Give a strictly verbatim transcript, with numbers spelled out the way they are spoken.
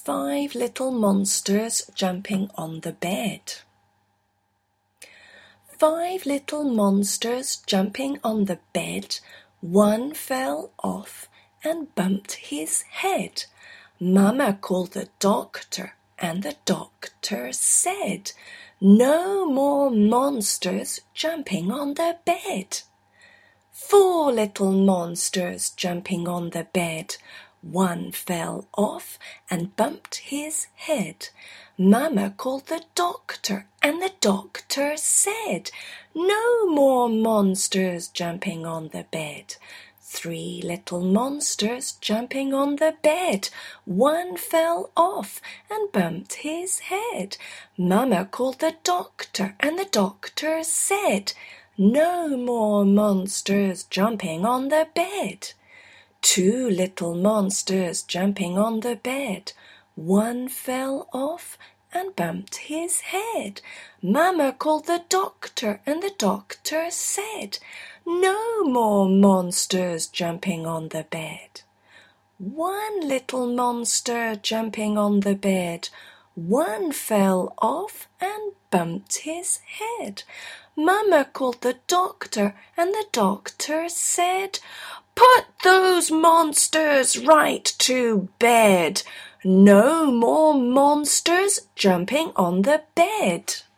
Five little monsters jumping on the bed. Five little monsters jumping on the bed. One fell off and bumped his head. Mama called the doctor, and the doctor said, "No more monsters jumping on the bed." Four little monsters jumping on the bed. One fell off and bumped his head. Mama called the doctor, and the doctor said, "No more monsters jumping on the bed." Three little monsters jumping on the bed. One fell off and bumped his head. Mama called the doctor, and the doctor said, "No more monsters jumping on the bed." Two little monsters jumping on the bed. One fell off and bumped his head. Mama called the doctor, and the doctor said, "No more monsters jumping on the bed." One little monster jumping on the bed. One fell off and bumped his head. Mama called the doctor, and the doctor said, "Put those monsters right to bed. No more monsters jumping on the bed."